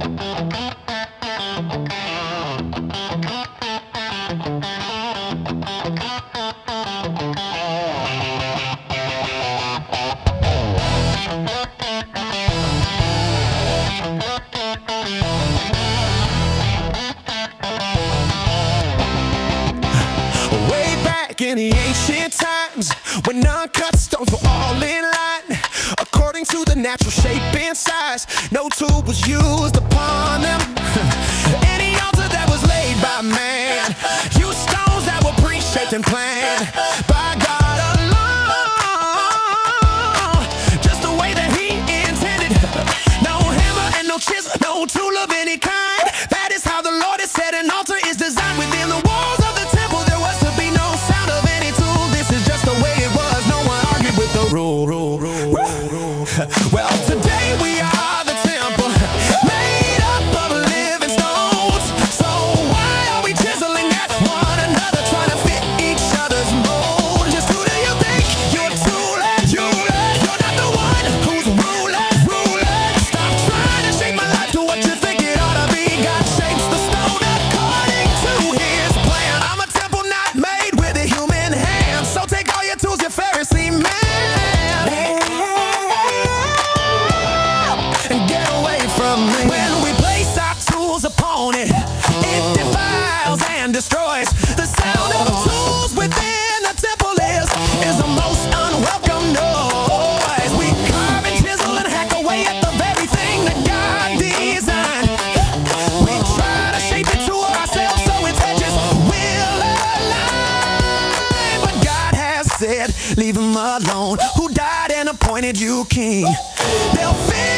Way back in the ancient times, when uncut stones were all in line, according to the natural shape and size, no tool was used upon them. Any altar that was laid by man used stones that were pre-shaped and planned by God alone, just the way that He intended. No hammer and no chisel, no tool of any kind. That is how the Lord has said an altar is designed within the walls of the temple. There was to be no sound of any tool. This is just the way it was. No one argued with the rule. Well, today we are the temple, made up of living stones. So why are we chiseling at one another, trying to fit each other's mold? Just who do you think you're tooling? You're not the one who's ruling. Stop trying to shape my life to what you think it ought to be. God shapes the stone according to His plan. I'm a temple not made with a human hand. So take all your tools, you Pharisee man, and get away from me. When we place our tools upon it, it defiles and destroys. The sound of tools within the temple is a most unwelcome noise. We carve and chisel and hack away at the very thing that God designed. We try to shape it to ourselves so its edges will align. But God has said, leave Him alone, who died and appointed you king. They'll feel